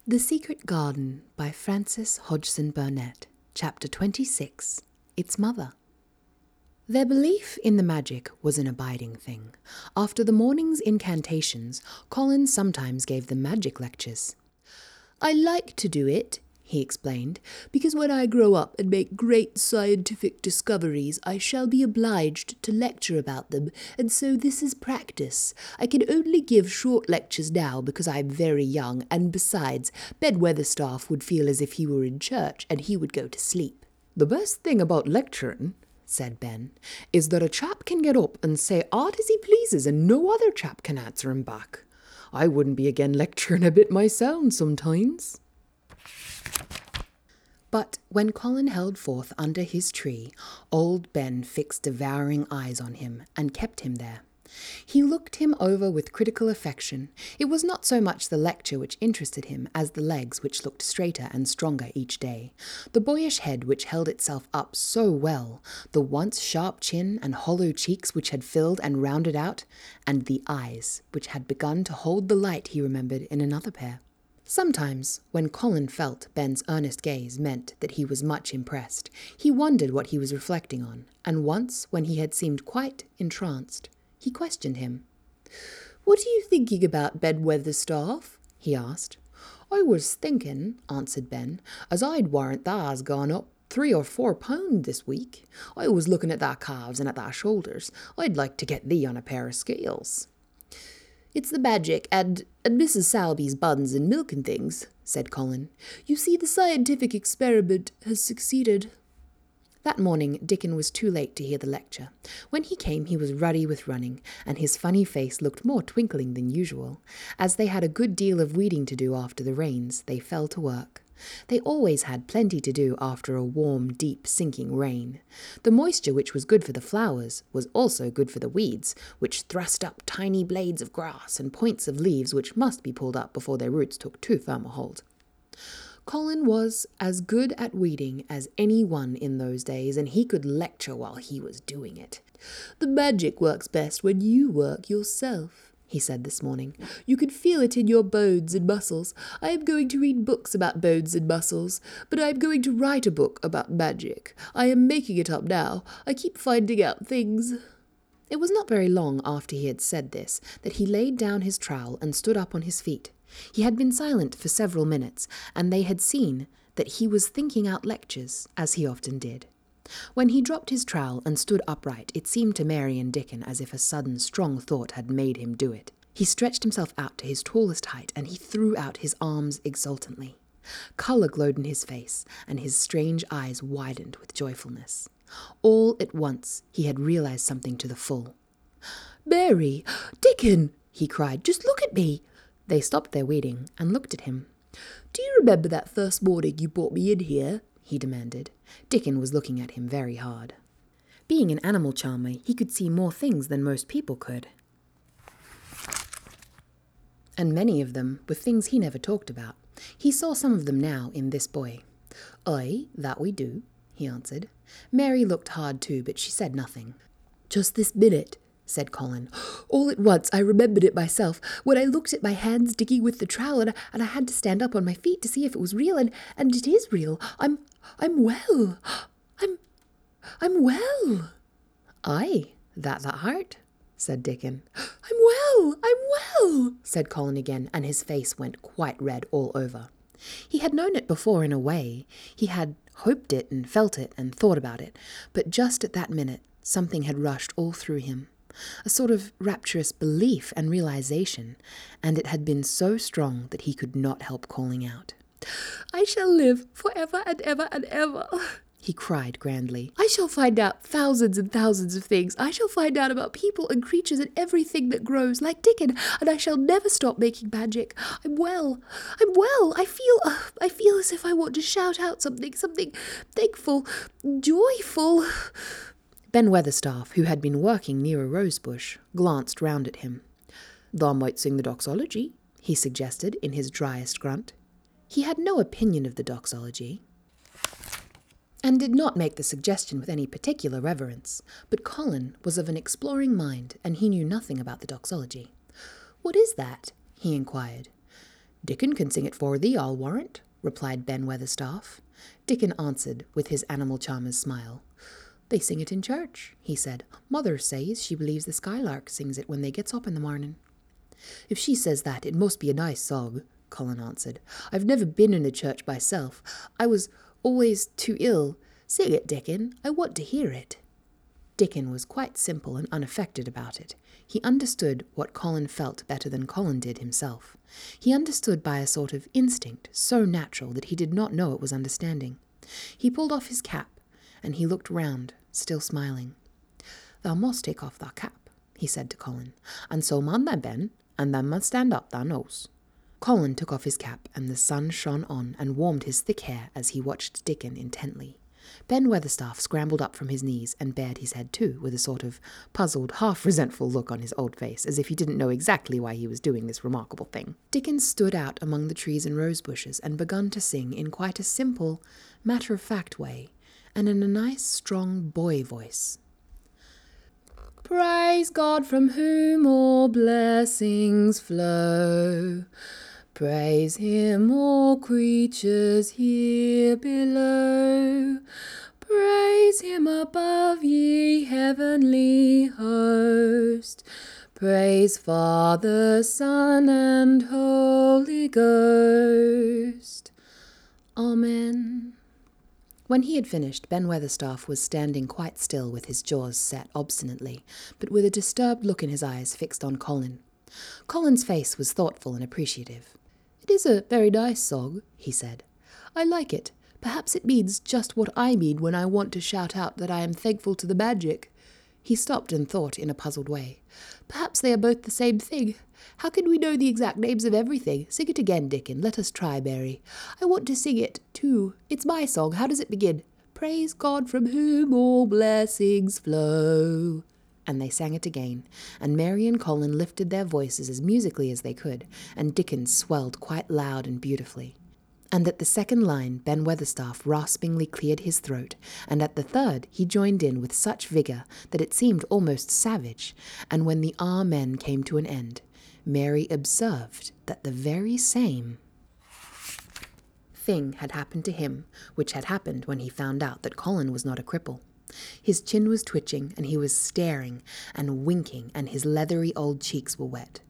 The Secret Garden by Frances Hodgson Burnett, Chapter 26, Its Mother. Their belief in the magic was an abiding thing. After the morning's incantations, Colin sometimes gave them magic lectures. "I like to do it," he explained, "because when I grow up and make great scientific discoveries, I shall be obliged to lecture about them, and so this is practice. I can only give short lectures now because I am very young, and besides, Ben Weatherstaff would feel as if he were in church, and he would go to sleep." "The best thing about lecturing," said Ben, "is that a chap can get up and say aught as he pleases, and no other chap can answer him back. I wouldn't be again lecturing a bit myself sometimes." But when Colin held forth under his tree, old Ben fixed devouring eyes on him and kept him there. He looked him over with critical affection. It was not so much the lecture which interested him as the legs which looked straighter and stronger each day, the boyish head which held itself up so well, the once sharp chin and hollow cheeks which had filled and rounded out, and the eyes which had begun to hold the light he remembered in another pair. Sometimes, when Colin felt Ben's earnest gaze meant that he was much impressed, he wondered what he was reflecting on, and once, when he had seemed quite entranced, he questioned him. "What are you thinking about, Ben Weatherstaff?" he asked. "I was thinking," answered Ben, "as I'd warrant tha's gone up 3 or 4 pound this week. I was looking at tha calves and at tha shoulders. I'd like to get thee on a pair of scales." "It's the magic and Mrs. Salby's buns and milk and things," said Colin. "You see, the scientific experiment has succeeded." That morning Dickon was too late to hear the lecture. When he came he was ruddy with running, and his funny face looked more twinkling than usual. As they had a good deal of weeding to do after the rains, they fell to work. They always had plenty to do after a warm, deep, sinking rain. The moisture which was good for the flowers was also good for the weeds, which thrust up tiny blades of grass and points of leaves which must be pulled up before their roots took too firm a hold. Colin was as good at weeding as any one in those days, and he could lecture while he was doing it. "The magic works best when you work yourself," he said this morning. "You can feel it in your bones and muscles. I am going to read books about bones and muscles, but I am going to write a book about magic. I am making it up now. I keep finding out things." It was not very long after he had said this that he laid down his trowel and stood up on his feet. He had been silent for several minutes, and they had seen that he was thinking out lectures, as he often did. When he dropped his trowel and stood upright, it seemed to Mary and Dickon as if a sudden strong thought had made him do it. He stretched himself out to his tallest height, and he threw out his arms exultantly. Colour glowed in his face, and his strange eyes widened with joyfulness. All at once he had realized something to the full. "Mary! Dickon!" he cried. "Just look at me!" They stopped their weeding and looked at him. "Do you remember that first morning you brought me in here?" he demanded. Dickon was looking at him very hard. Being an animal charmer, he could see more things than most people could. And many of them were things he never talked about. He saw some of them now in this boy. "Aye, that we do," he answered. Mary looked hard too, but she said nothing. "Just this minute," said Colin. "All at once I remembered it myself, when I looked at my hands digging with the trowel, and I had to stand up on my feet to see if it was real, and it is real. I'm well. I'm well." "Aye, that heart," said Dickon. I'm well," said Colin again, and his face went quite red all over. He had known it before in a way. He had hoped it and felt it and thought about it, but just at that minute something had rushed all through him. A sort of rapturous belief and realization, and it had been so strong that he could not help calling out. "I shall live for ever and ever and ever," he cried grandly. "I shall find out thousands and thousands of things. I shall find out about people and creatures and everything that grows, like Dickon, and I shall never stop making magic. I'm well. I feel as if I want to shout out something thankful, joyful." Ben Weatherstaff, who had been working near a rosebush, glanced round at him. "Thou might sing the doxology," he suggested in his driest grunt. He had no opinion of the doxology, and did not make the suggestion with any particular reverence, but Colin was of an exploring mind, and he knew nothing about the doxology. "What is that?" he inquired. Dickon can sing it for thee, I'll warrant, replied Ben Weatherstaff. Dickon answered with his animal charmer's smile. They sing it in church, he said. Mother says she believes the skylark sings it when they gets up in the morning. If she says that, it must be a nice song, Colin answered. I've never been in a church myself. I was always too ill. Sing it, Dickon. I want to hear it. Dickon was quite simple and unaffected about it. He understood what Colin felt better than Colin did himself. He understood by a sort of instinct, so natural that he did not know it was understanding. He pulled off his cap, and he looked round, still smiling. Thou must take off thy cap, he said to Colin, and so mun thy Ben, and thou must stand up thou knows. Colin took off his cap, and the sun shone on and warmed his thick hair as he watched Dickon intently. Ben Weatherstaff scrambled up from his knees and bared his head too, with a sort of puzzled, half-resentful look on his old face, as if he didn't know exactly why he was doing this remarkable thing. Dickon stood out among the trees and rose bushes and begun to sing in quite a simple, matter-of-fact way, and in a nice, strong boy voice. Praise God from whom all blessings flow. Praise him, all creatures here below. Praise him above, ye heavenly host. Praise Father, Son, and Holy Ghost. Amen. When he had finished, Ben Weatherstaff was standing quite still with his jaws set obstinately, but with a disturbed look in his eyes fixed on Colin. Colin's face was thoughtful and appreciative. It is a very nice song, he said. I like it. Perhaps it means just what I mean when I want to shout out that I am thankful to the magic. He stopped and thought in a puzzled way. Perhaps they are both the same thing. How can we know the exact names of everything? Sing it again, Dickon. Let us try, Mary. I want to sing it, too. It's my song. How does it begin? Praise God from whom all blessings flow. And they sang it again, and Mary and Colin lifted their voices as musically as they could, and Dickon swelled quite loud and beautifully. And at the second line, Ben Weatherstaff raspingly cleared his throat, and at the third he joined in with such vigour that it seemed almost savage, and when the Amen came to an end, Mary observed that the very same thing had happened to him, which had happened when he found out that Colin was not a cripple. His chin was twitching, and he was staring and winking, and his leathery old cheeks were wet.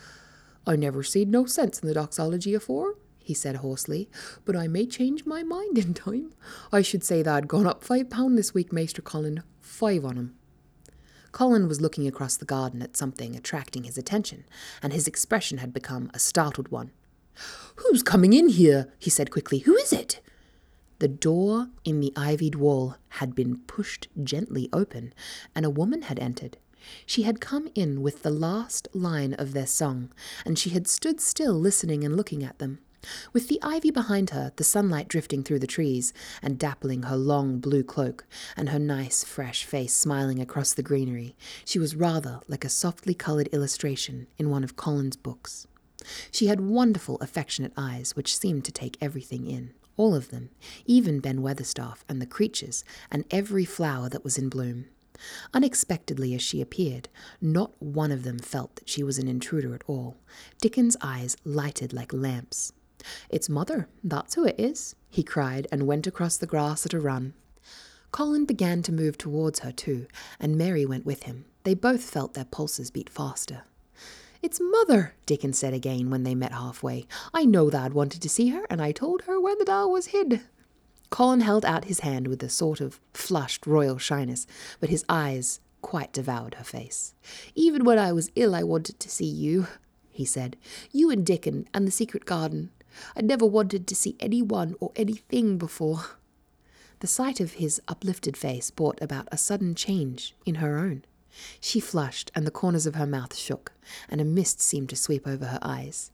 I never seed no sense in the doxology afore, he said hoarsely, but I may change my mind in time. I should say that I'd gone up £5 this week, Maester Colin. 5 on 'em. Colin was looking across the garden at something attracting his attention, and his expression had become a startled one. Who's coming in here? He said quickly. Who is it? The door in the ivied wall had been pushed gently open, and a woman had entered. She had come in with the last line of their song, and she had stood still listening and looking at them. With the ivy behind her, the sunlight drifting through the trees and dappling her long blue cloak, and her nice fresh face smiling across the greenery, she was rather like a softly coloured illustration in one of Colin's books. She had wonderful affectionate eyes which seemed to take everything in. All of them, even Ben Weatherstaff and the creatures, and every flower that was in bloom. Unexpectedly as she appeared, not one of them felt that she was an intruder at all. Dickon's eyes lighted like lamps. It's Mother, that's who it is, he cried, and went across the grass at a run. Colin began to move towards her too, and Mary went with him. They both felt their pulses beat faster. It's Mother, Dickon said again when they met halfway. I know tha'd wanted to see her, and I told her where the doll was hid. Colin held out his hand with a sort of flushed royal shyness, but his eyes quite devoured her face. Even when I was ill I wanted to see you, he said. You and Dickon and the secret garden. I never wanted to see anyone or anything before. The sight of his uplifted face brought about a sudden change in her own. She flushed, and the corners of her mouth shook, and a mist seemed to sweep over her eyes.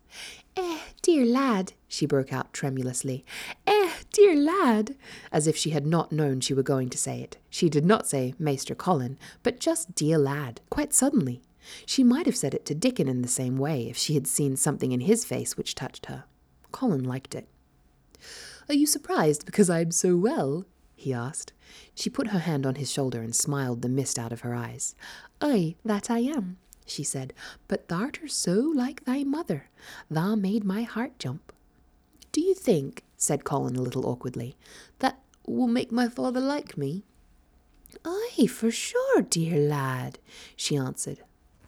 Dear lad, she broke out tremulously. Dear lad, as if she had not known she were going to say it. She did not say Maester Colin, but just dear lad, quite suddenly. She might have said it to Dickon in the same way if she had seen something in his face which touched her. Colin liked it. Are you surprised because I am so well? He asked. She put her hand on his shoulder and smiled the mist out of her eyes. Aye, that I am. she said, but thou'rt so like thy mother. Thou made my heart jump. Do you think, said Colin a little awkwardly, that will make my father like me? Aye, for sure, dear lad, she answered.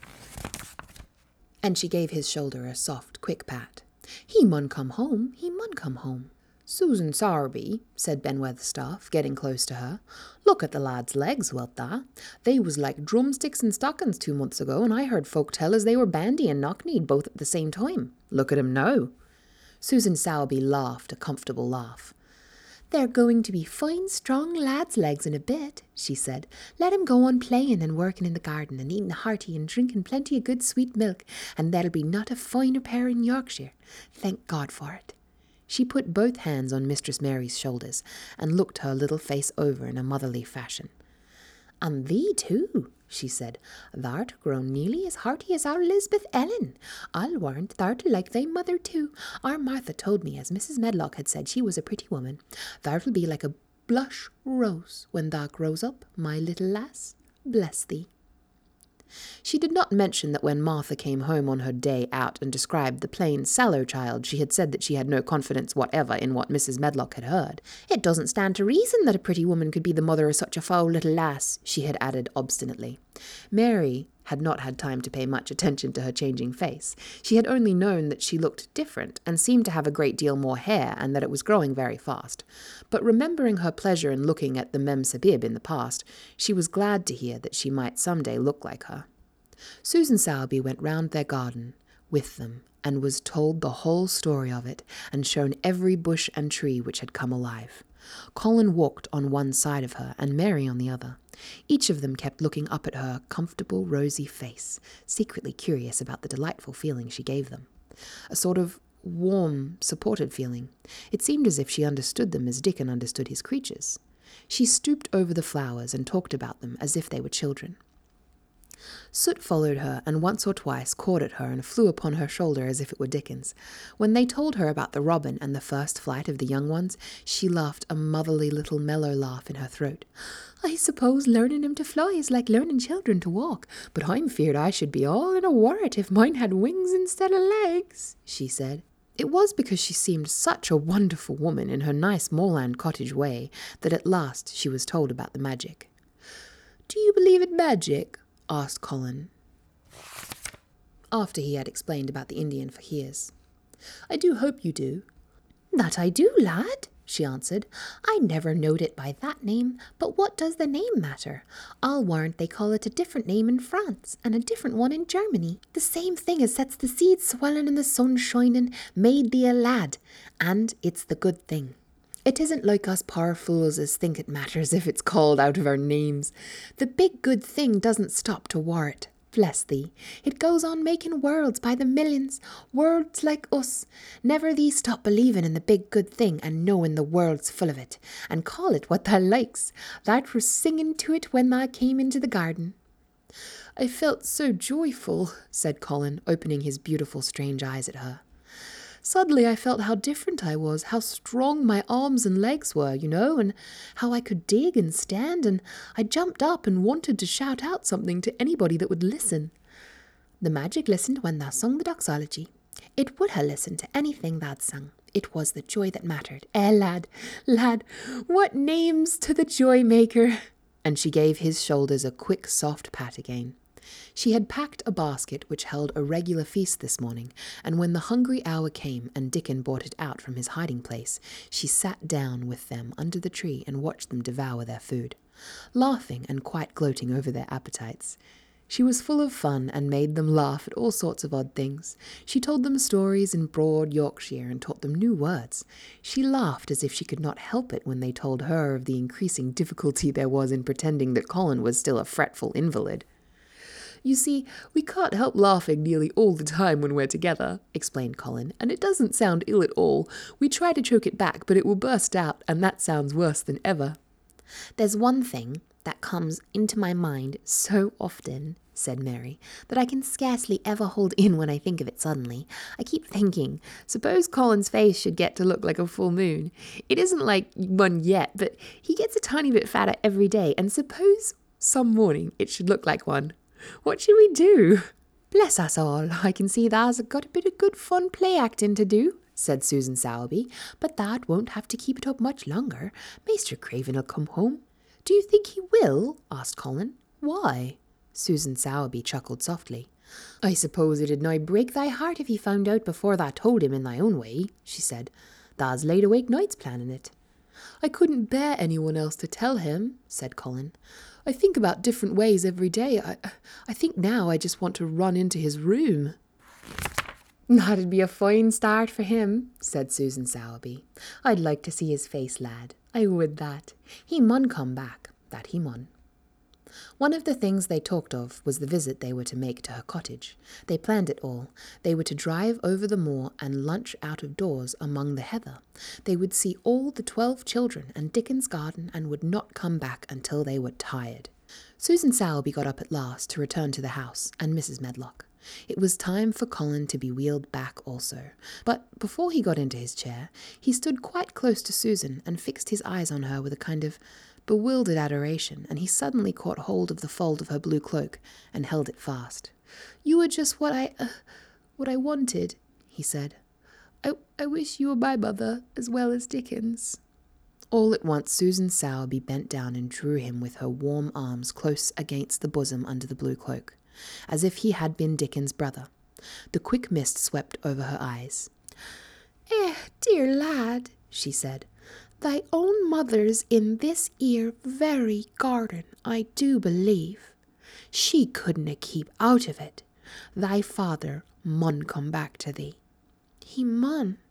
And she gave his shoulder a soft, quick pat. He mun come home, he mun come home. Susan Sowerby, said Ben Weatherstaff, getting close to her. Look at the lad's legs, wilt thou? They was like drumsticks and stockings 2 months ago, and I heard folk tell as they were bandy and knock-kneed both at the same time. Look at him now. Susan Sowerby laughed a comfortable laugh. They're going to be fine, strong lad's legs in a bit, she said. Let him go on playing and working in the garden and eating hearty and drinking plenty of good sweet milk, and there'll be not a finer pair in Yorkshire. Thank God for it. She put both hands on Mistress Mary's shoulders and looked her little face over in a motherly fashion. And thee too, she said. Thou'rt grown nearly as hearty as our Lisbeth Ellen. I'll warrant thou'rt like thy mother too. Our Martha told me, as Mrs. Medlock had said she was a pretty woman, thou'rt'll be like a blush rose when thou grows up, my little lass. Bless thee. She did not mention that when Martha came home on her day out and described the plain, sallow child, she had said that she had no confidence whatever in what Mrs. Medlock had heard. It doesn't stand to reason that a pretty woman could be the mother of such a foul little lass, she had added obstinately. Mary had not had time to pay much attention to her changing face. She had only known that she looked different and seemed to have a great deal more hair and that it was growing very fast. But remembering her pleasure in looking at the Mem Sabib in the past, she was glad to hear that she might some day look like her. Susan Sowerby went round their garden with them and was told the whole story of it and shown every bush and tree which had come alive. Colin walked on one side of her and Mary on the other. Each of them kept looking up at her comfortable, rosy face, secretly curious about the delightful feeling she gave them. A sort of warm, supported feeling. It seemed as if she understood them as Dickon understood his creatures. She stooped over the flowers and talked about them as if they were children. Soot followed her and once or twice caught at her and flew upon her shoulder as if it were Dickens. When they told her about the robin and the first flight of the young ones, she laughed a motherly little mellow laugh in her throat. I suppose learning 'em to fly is like learning children to walk, but I'm feared I should be all in a worrit if mine had wings instead of legs, she said. It was because she seemed such a wonderful woman in her nice moorland cottage way that at last she was told about the magic. Do you believe in magic? Asked Colin, after he had explained about the Indian fakirs. I do hope you do. That I do, lad, she answered. I never knowed it by that name, but what does the name matter? I'll warrant they call it a different name in France, and a different one in Germany. The same thing as sets the seeds swelling and the sun shining, made thee a lad, and it's the good thing. It isn't like us poor fools as think it matters if it's called out of our names. The big good thing doesn't stop to warrant, bless thee. It goes on making worlds by the millions, worlds like us. Never thee stop believing in the big good thing and knowing the world's full of it, and call it what thou likes. Thou were singing to it when thou came into the garden. I felt so joyful, said Colin, opening his beautiful strange eyes at her. Suddenly I felt how different I was, how strong my arms and legs were, and how I could dig and stand, and I jumped up and wanted to shout out something to anybody that would listen. The magic listened when thou sung the doxology. It would ha' listened to anything thou'd sung. It was the joy that mattered. Lad, what names to the joy maker! And she gave his shoulders a quick, soft pat again. She had packed a basket which held a regular feast this morning, and when the hungry hour came and Dickon brought it out from his hiding place, she sat down with them under the tree and watched them devour their food, laughing and quite gloating over their appetites. She was full of fun and made them laugh at all sorts of odd things. She told them stories in broad Yorkshire and taught them new words. She laughed as if she could not help it when they told her of the increasing difficulty there was in pretending that Colin was still a fretful invalid. You see, we can't help laughing nearly all the time when we're together, explained Colin, and it doesn't sound ill at all. We try to choke it back, but it will burst out, and that sounds worse than ever. There's one thing that comes into my mind so often, said Mary, that I can scarcely ever hold in when I think of it suddenly. I keep thinking, suppose Colin's face should get to look like a full moon. It isn't like one yet, but he gets a tiny bit fatter every day, and suppose some morning it should look like one. What should we do? Bless us all, I can see thou's got a bit of good fun play acting to do, said Susan Sowerby, but that won't have to keep it up much longer. Maester Craven'll come home. Do you think he will? Asked Colin. Why? Susan Sowerby chuckled softly. I suppose it'd nigh break thy heart if he found out before thou told him in thy own way, she said. Thou's laid awake nights planning it. I couldn't bear anyone else to tell him, said Colin. I think about different ways every day. I think now I just want to run into his room. That'd be a fine start for him, said Susan Sowerby. I'd like to see his face, lad. I would that. He mun come back, that he mun. One of the things they talked of was the visit they were to make to her cottage. They planned it all. They were to drive over the moor and lunch out of doors among the heather. They would see all the 12 children and Dickens' garden and would not come back until they were tired. Susan Sowerby got up at last to return to the house and Mrs. Medlock. It was time for Colin to be wheeled back also. But before he got into his chair, he stood quite close to Susan and fixed his eyes on her with a kind of bewildered adoration, and he suddenly caught hold of the fold of her blue cloak and held it fast. You were just what I wanted, he said. I wish you were my mother as well as Dickens. All at once Susan Sowerby bent down and drew him with her warm arms close against the bosom under the blue cloak, as if he had been Dickens' brother. The quick mist swept over her eyes. Dear lad, she said, thy own mother's in this 'ere very garden, I do believe. She couldna keep out of it. Thy father mun come back to thee. He mun,